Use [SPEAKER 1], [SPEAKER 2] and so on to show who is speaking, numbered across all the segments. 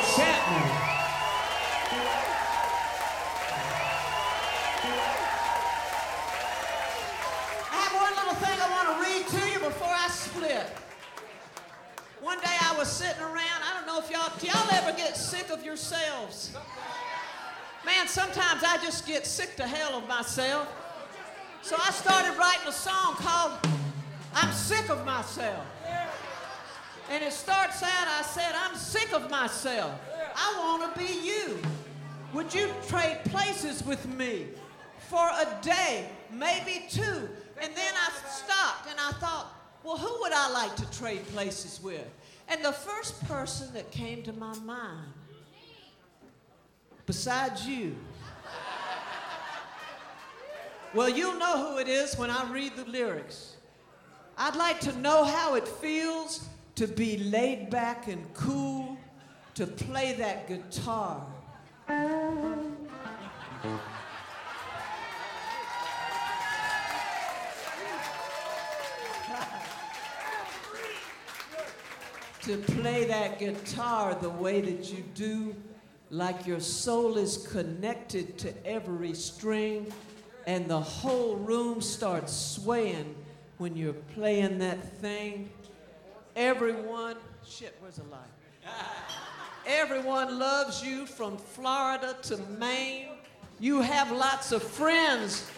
[SPEAKER 1] Chapman. I have one little thing I want to read to you before I split. One day I was sitting around, I don't know if y'all ever get sick of yourselves? Man, sometimes I just get sick to hell of myself. So I started writing a song called I'm Sick of Myself. And it starts out, I said, I'm sick of myself. I want to be you. Would you trade places with me for a day, maybe two? And then I stopped and I thought, well, who would I like to trade places with? And the first person that came to my mind, besides you, well, you'll know who it is when I read the lyrics. I'd like to know how it feels to be laid back and cool, to play that guitar. To play that guitar the way that you do, like your soul is connected to every string, and the whole room starts swaying when you're playing that thing. Everyone, where's the light? Everyone loves you from Florida to Maine. You have lots of friends.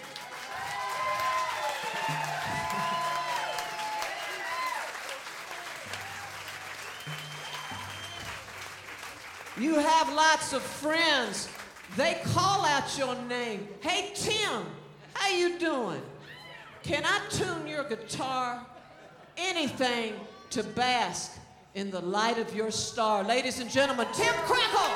[SPEAKER 1] You have lots of friends. They call out your name. Hey, Tim, how you doing? Can I tune your guitar? Anything to bask in the light of your star. Ladies and gentlemen, Tim Crackle.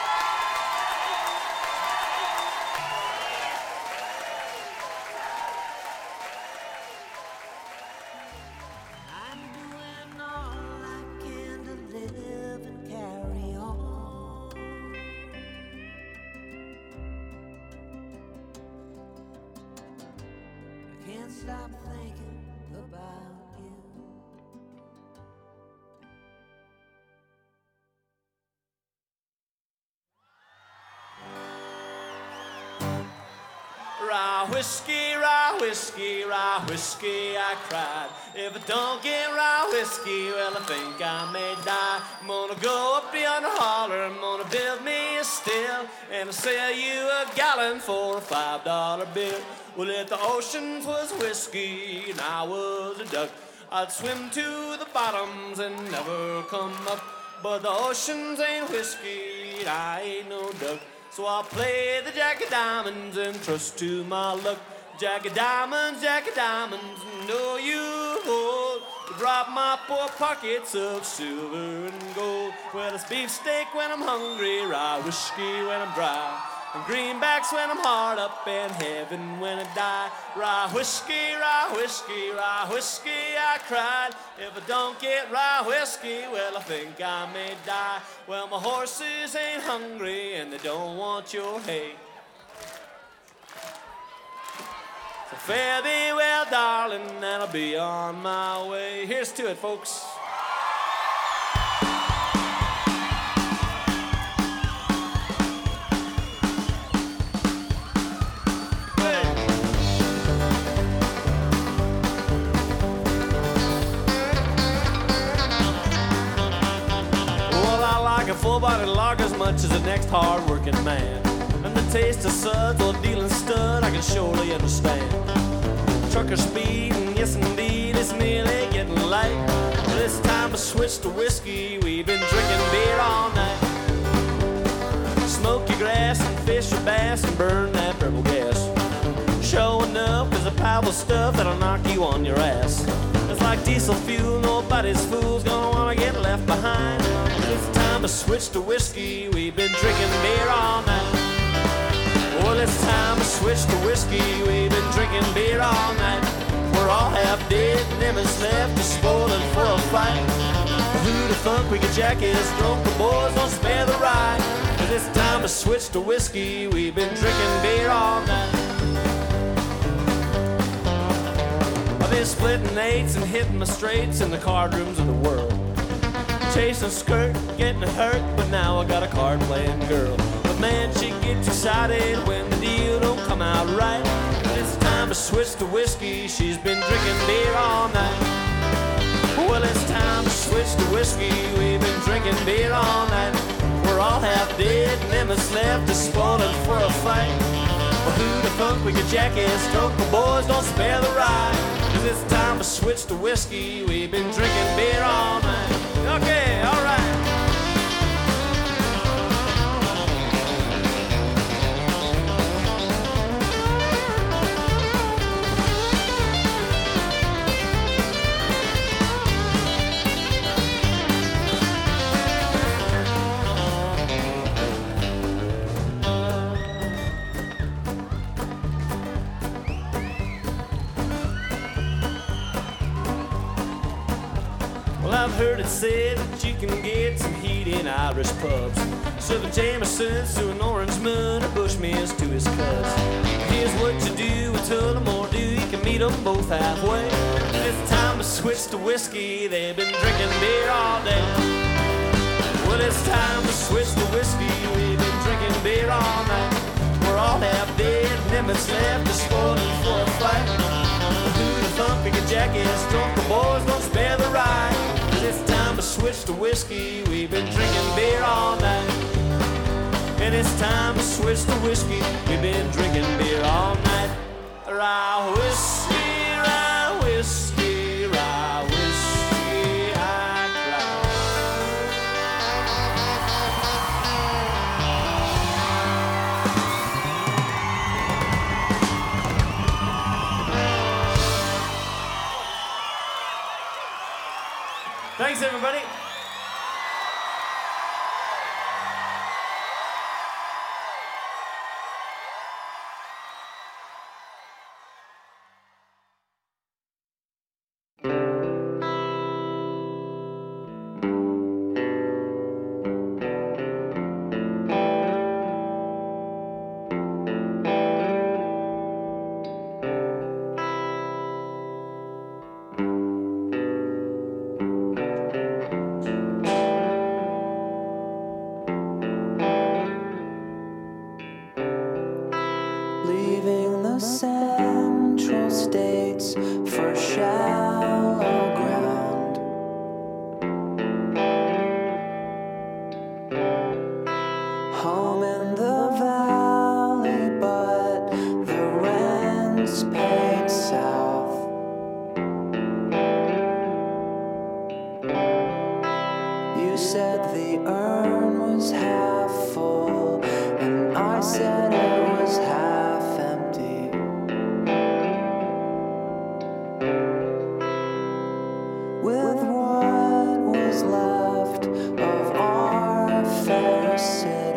[SPEAKER 1] Stop thinking about you.
[SPEAKER 2] Rye whiskey, rye whiskey, rye whiskey, I cried. If I don't get rye whiskey, well, I think I may die. I'm gonna go up yonder holler, I'm gonna build me a still, and I'll sell you a gallon for a $5 bill. Well, if the ocean was whiskey and I was a duck, I'd swim to the bottoms and never come up. But the oceans ain't whiskey and I ain't no duck, so I'll play the Jack of Diamonds and trust to my luck. Jack of Diamonds, know you hold to drop my poor pockets of silver and gold. Well, it's beefsteak when I'm hungry, rye whiskey when I'm dry, and greenbacks when I'm hard up, and heaven when I die. Rye whiskey, rye whiskey, rye whiskey, I cried. If I don't get rye whiskey, well, I think I may die. Well, my horses ain't hungry, and they don't want your hay. So fare thee well, darling, and I'll be on my way. Here's to it, folks. A full-bodied log as much as the next hard-working man, and the taste of suds or dealing stud I can surely understand. Trucker speed, and yes indeed, it's nearly getting light. But it's time to switch to whiskey. We've been drinking beer all night. Smoke your grass and fish your bass and burn that purple gas. Showing up is a powerful stuff that'll knock you on your ass. It's like diesel fuel, nobody's fool's gonna wanna get left behind. It's time to switch to whiskey. We've been drinking beer all night. Well, it's time to switch to whiskey. We've been drinking beer all night. We're all half dead, them is left to spoiling for a fight. Who the fuck we could jack is drunk, the boys don't spare the ride. But it's time to switch to whiskey. We've been drinking beer all night. I've been splitting eights and hitting my straights in the card rooms of the world. chasing skirt, getting hurt, but now I got a card playing girl. But man, she gets excited when the deal don't come out right. It's time to switch to whiskey, she's been drinking beer all night. Well, it's time to switch to whiskey, we've been drinking beer all night. We're all half dead, and them that's left is spoiling for a fight. Well, who the fuck we could jackass, stroke the boys, don't spare the ride. 'Cause it's time to switch to whiskey, we've been drinking beer all night. Okay, alright. I've heard it said that you can get some heat in Irish pubs. Serving Jamesons to an orange moon, or Bushmills to his cubs. Here's what you do with Tullamore Dew, you can meet them both halfway. It's time to switch to whiskey, they've been drinking beer all day. Well, it's time to switch to whiskey, we've been drinking beer all night. We're all half dead, and them that's left is spoiling for a fight. Who the thump, pick a jackass, drunk the boys, don't spare the ride. It's time to switch to whiskey, we've been drinking beer all night. And it's time to switch to whiskey, we've been drinking beer all night. Rye whiskey, rye whiskey, rye whiskey, I cry. Thanks, everybody.
[SPEAKER 3] Leaving the central states for shallow ground. Home in the valley, but the rent's paid south. You said the urn was half full, and I said it was half empty. With what was left of our fair city.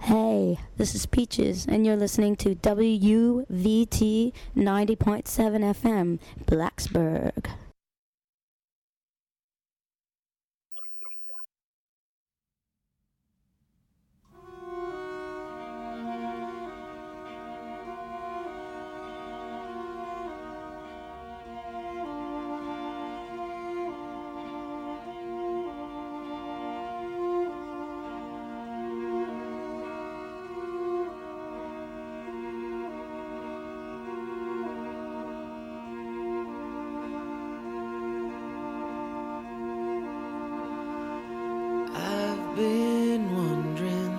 [SPEAKER 4] Hey, this is Peaches, and you're listening to WVT 90.7 FM, Blacksburg.
[SPEAKER 3] Been wondering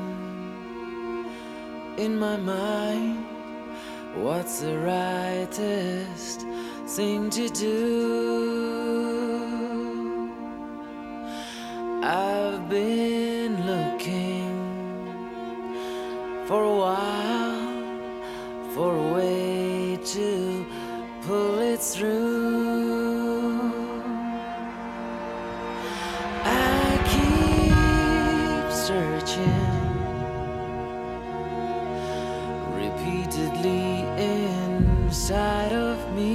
[SPEAKER 3] in my mind what's the rightest thing to do. I've been looking for a while for a way to pull it through. Searching repeatedly inside of me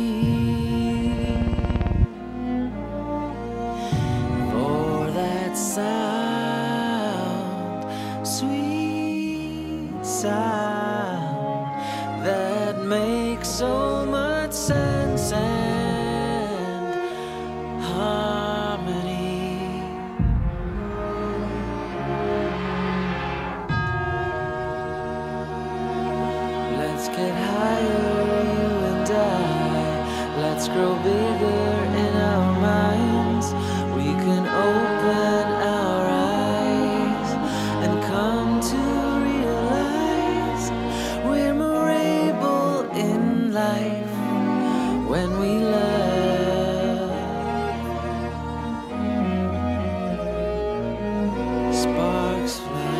[SPEAKER 3] for that sound, sweet sound that makes so much sense and harmony. Let's get higher, you and I. Let's grow bigger in our minds. We can open our eyes and come to realize we're more able in life when we love. Sparks fly.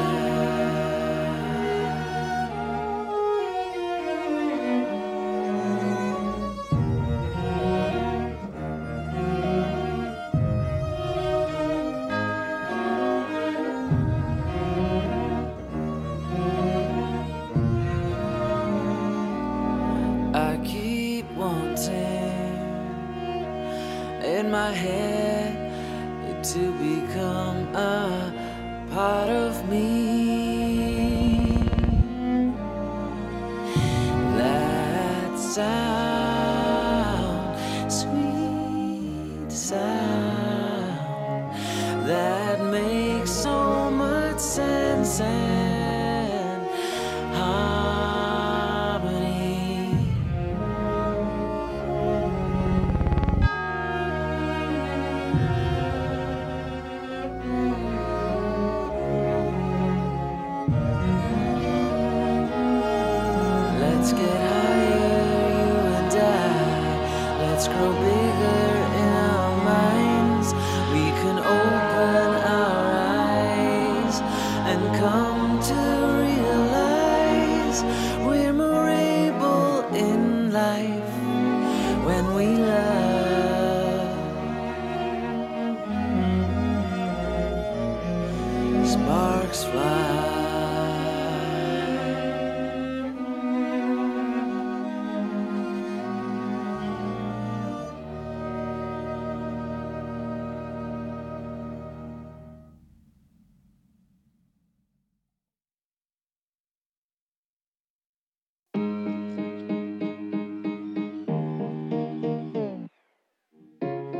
[SPEAKER 3] I keep wanting in my head it to become a part of me. That sound, sweet sound that makes so much sense and harmony. Let's get higher, you and I. Let's grow bigger in our minds. We can open our eyes and come to realize we're more able in life when we love. Sparks fly.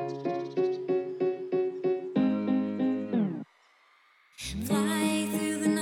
[SPEAKER 5] Fly through the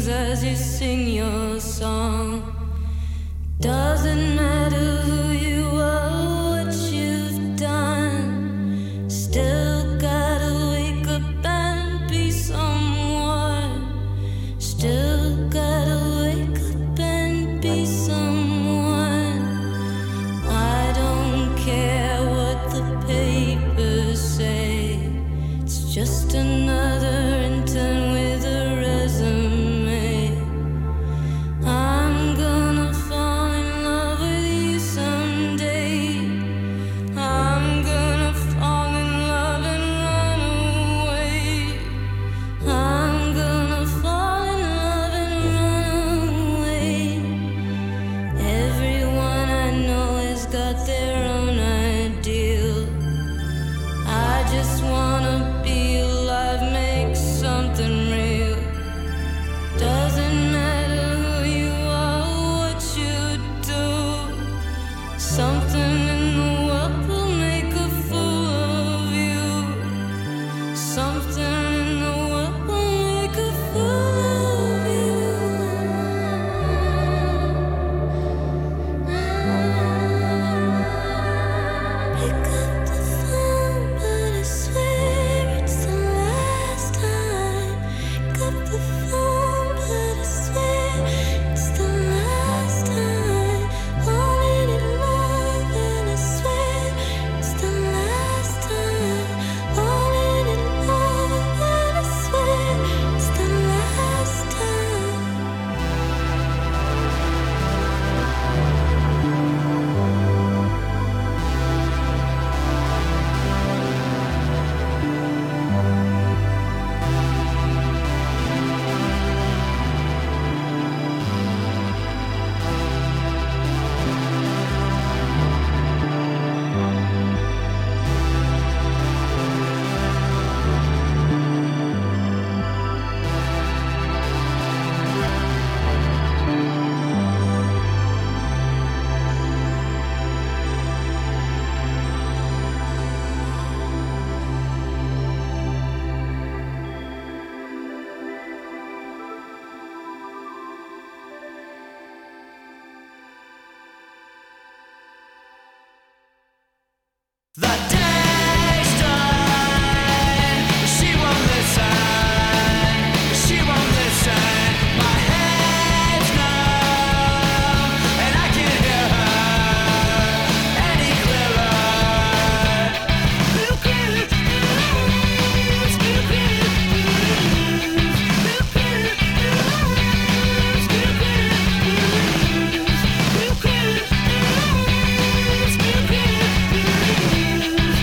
[SPEAKER 3] as you sing your song. Doesn't matter who you are, what you've done. Still gotta wake up and be someone. Still gotta wake up and be someone. I don't care what the papers say. It's just another intern with a resume. I'm gonna fall in love with you someday. I'm gonna fall in love and run away. I'm gonna fall in love and run away. Everyone I know has got their own ideal. I just wanna be alive, make something real. Doesn't matter who you are, what you do. Something in the world will make a fool of you. Something in the world will make a fool of you. Pick up the phone, but I swear it's the last time. Pick up the phone, but I swear it's the last time. Falling in love, and I swear it's the last time. Falling in love, and I swear it's the last time.
[SPEAKER 2] The day's done. She won't listen. She won't listen. My head's numb, and I can't hear her any clearer. Blue Cruise, Blue Cruise, Blue Cruise, Blue Cruise, Blue Cruise, Blue Cruise.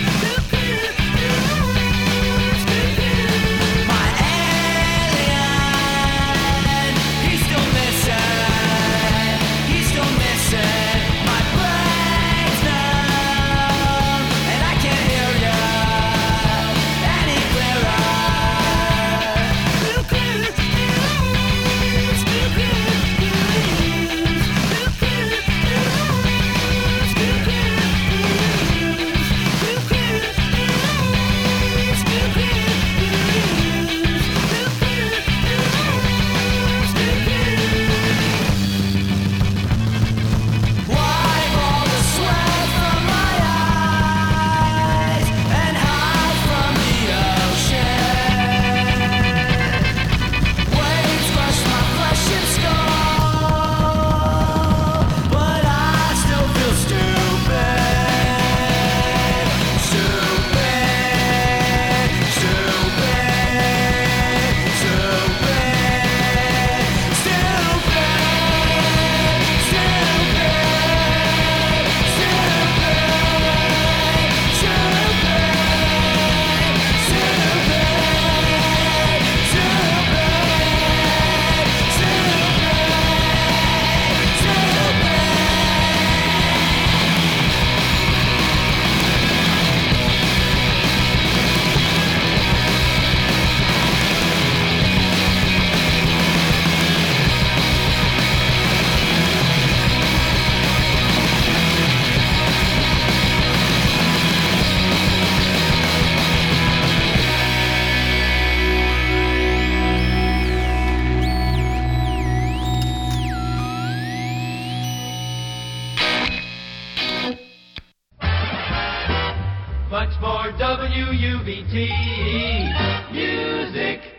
[SPEAKER 5] much more WUVT music.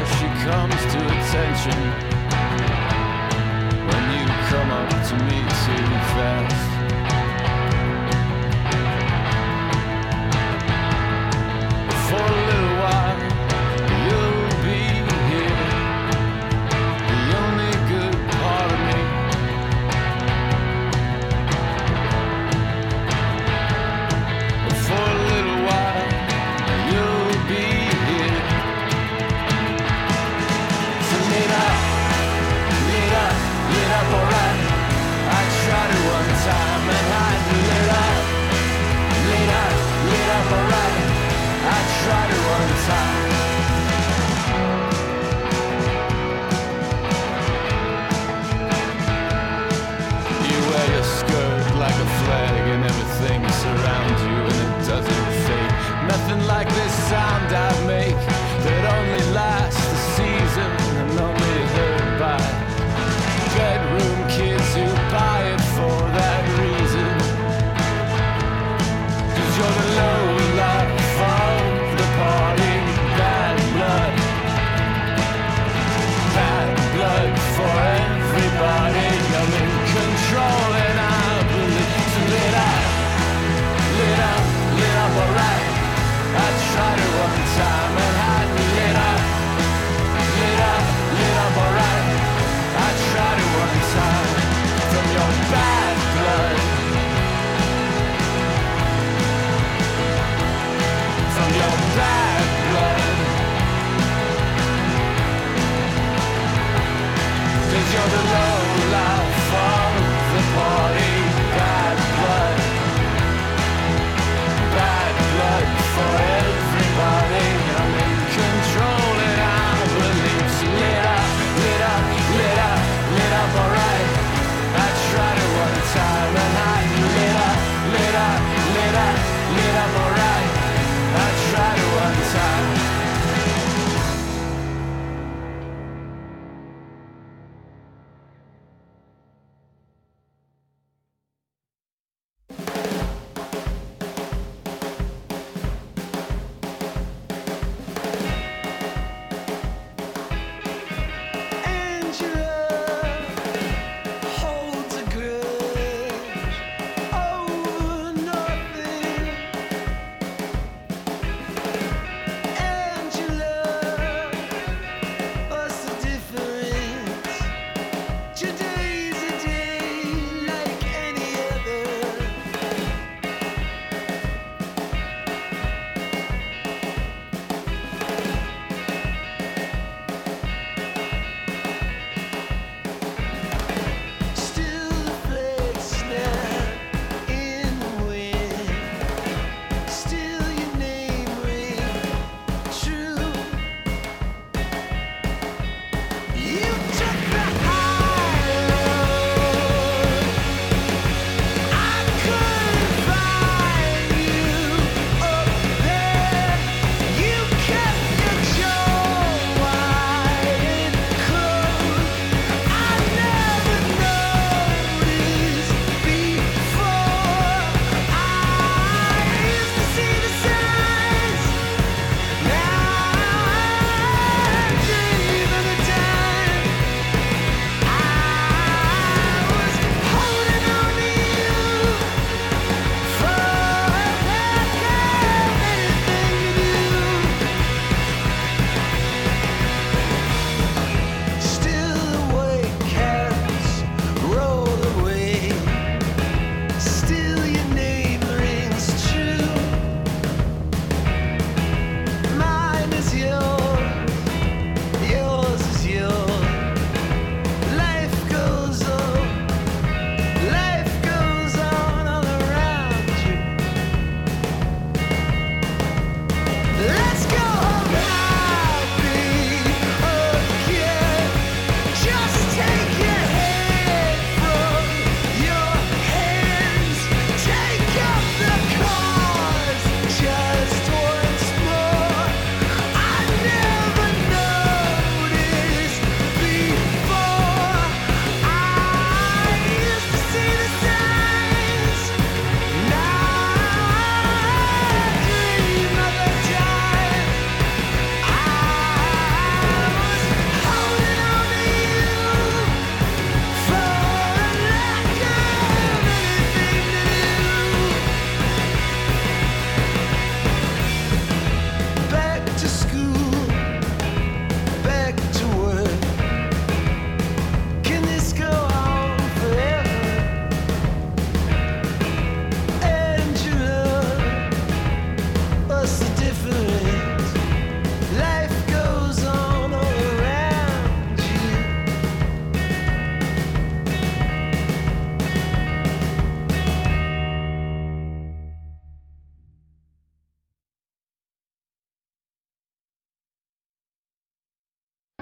[SPEAKER 6] she comes to attention when you come up to me too fast. For a little while you'll be here, the only good part of me. For a little while you'll be here. So lean up, alright. I tried it one time.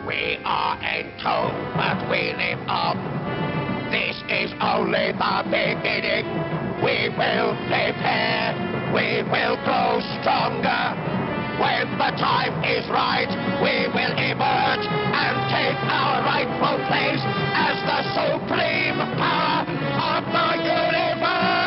[SPEAKER 7] We are entombed, but we live on. This is only the beginning. We will prepare, we will grow stronger. When the time is right, we will emerge and take our rightful place as the supreme power of the universe!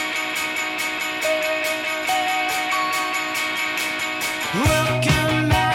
[SPEAKER 3] Welcome back.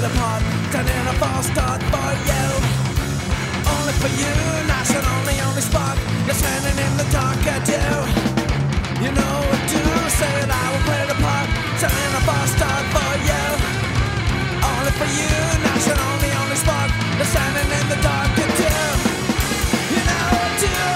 [SPEAKER 8] the part, turning a false start for you. Only for you, nice and only spark that's standing in the dark. I do. You know what to say, and I will play the part, turning a false start for you. Only for you, nice and only spark that's standing in the dark. I do. You know what to do.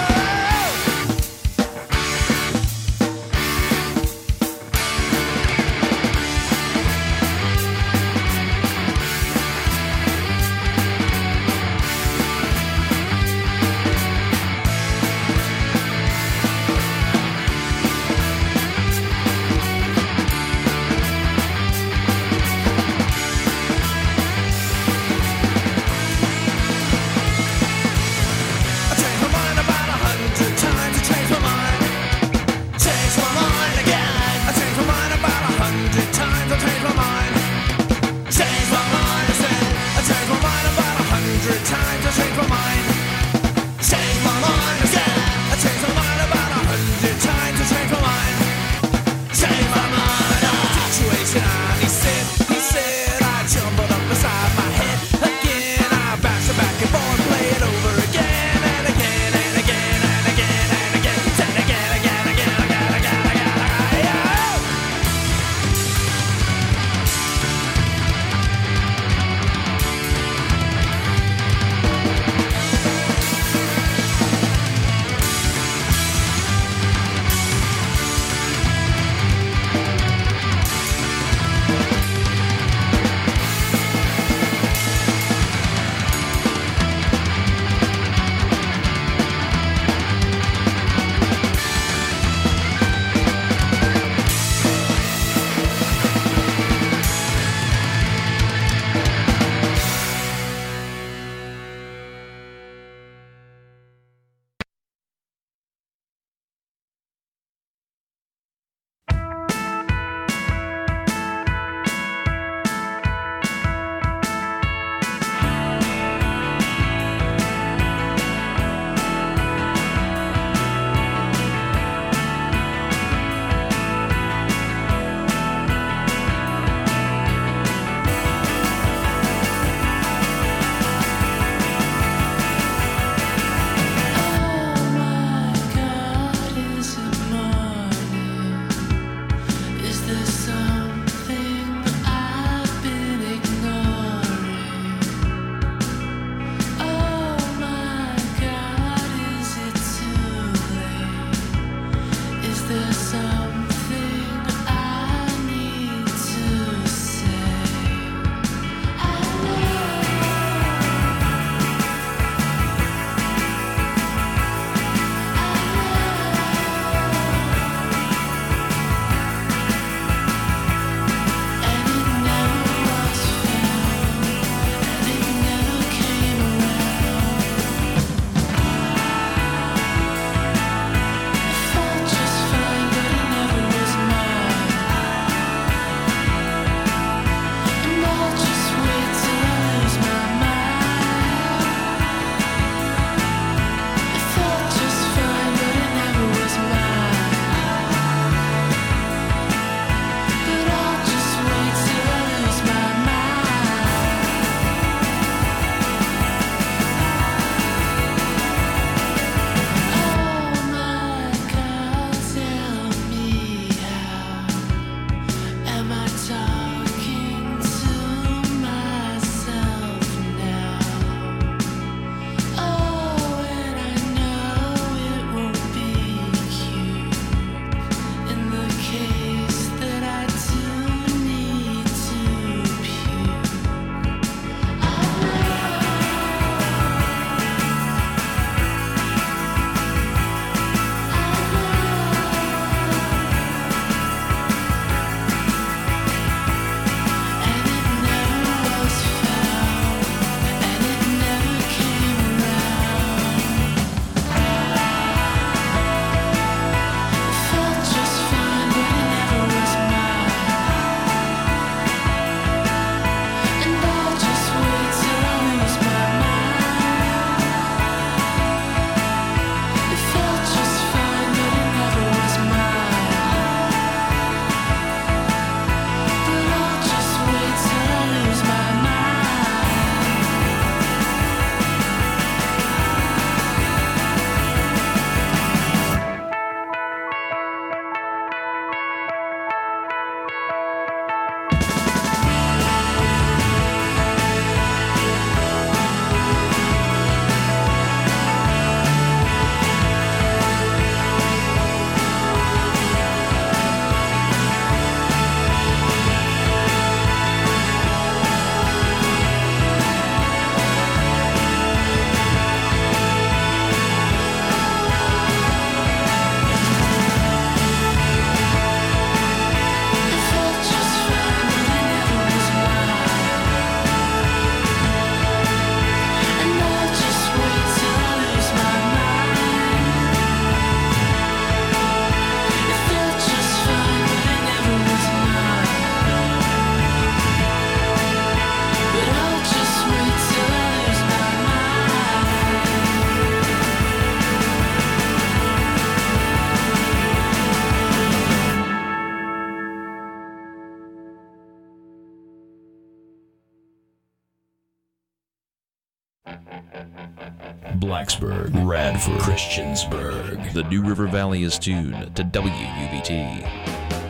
[SPEAKER 9] Blacksburg, Radford, Christiansburg. The New River Valley is tuned to WUVT.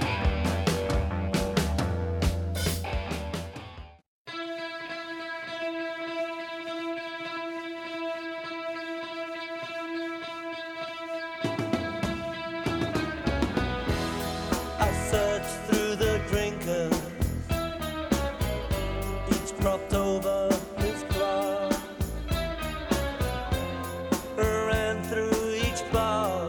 [SPEAKER 10] I searched through the drinkers, each propped over his club. Ran through each bar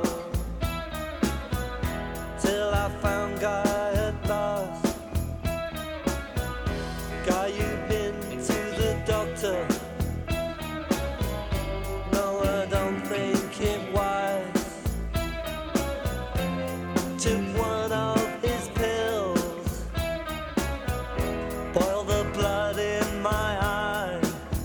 [SPEAKER 10] till I found Guy at last. Guy, you've been to the doctor. No, I don't think it wise. Took one of his pills, boiled the blood in my eye.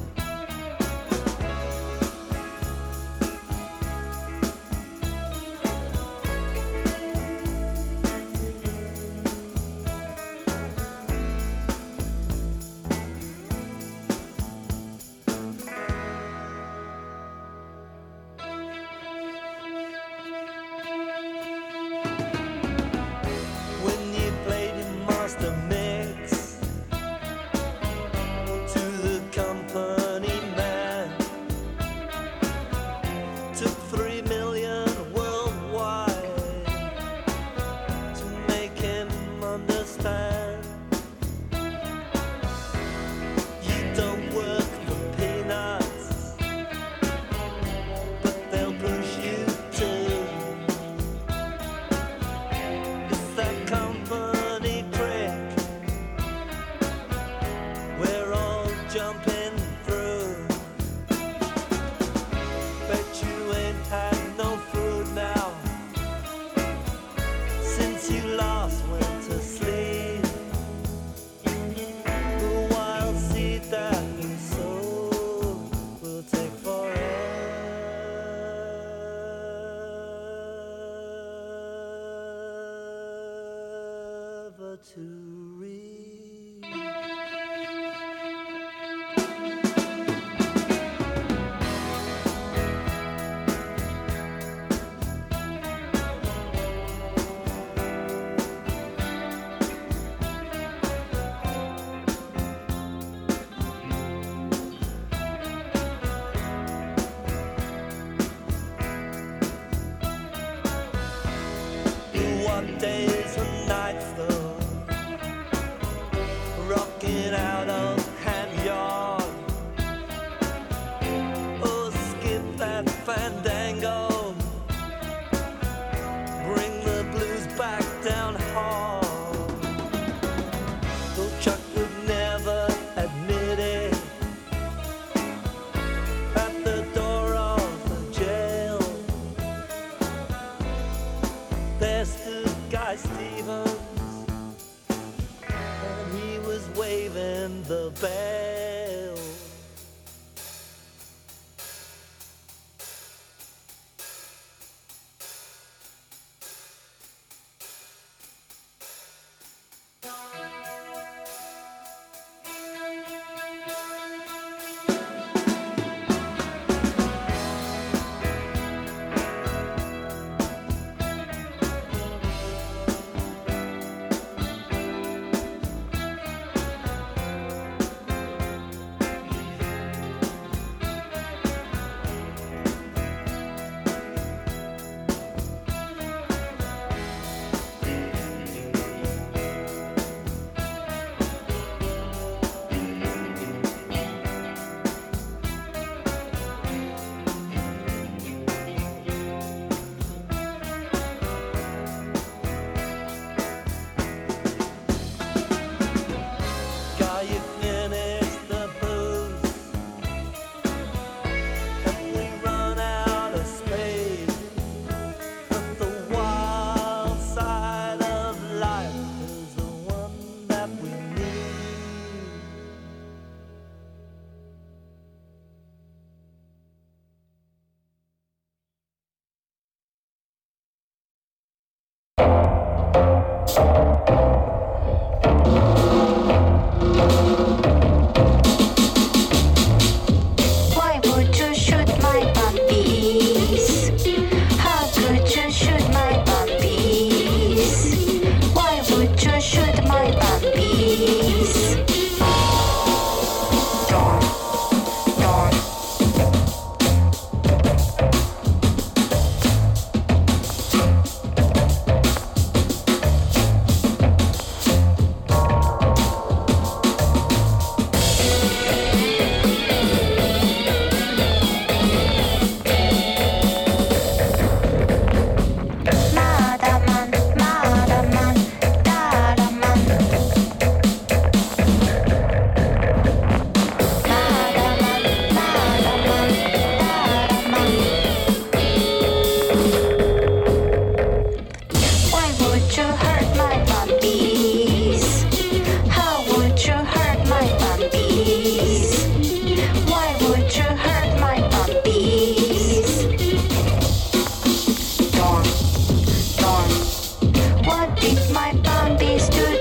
[SPEAKER 10] When you played in Master Mix to the company man, took 3 million worldwide to make him understand. You don't work for peanuts, but they'll push you to. It's that company trick we're all jumping through. Bet you ain't had no food now since you last went to sleep. The wild seed that you sowed will take forever to reap. What days and nights though, rocking out of hand yard. Oh, skip that fandango, bring the blues back down hard. Though Chuck would never admit it, at the door of the jail there stood Guy Stevens, and he was waving the bell.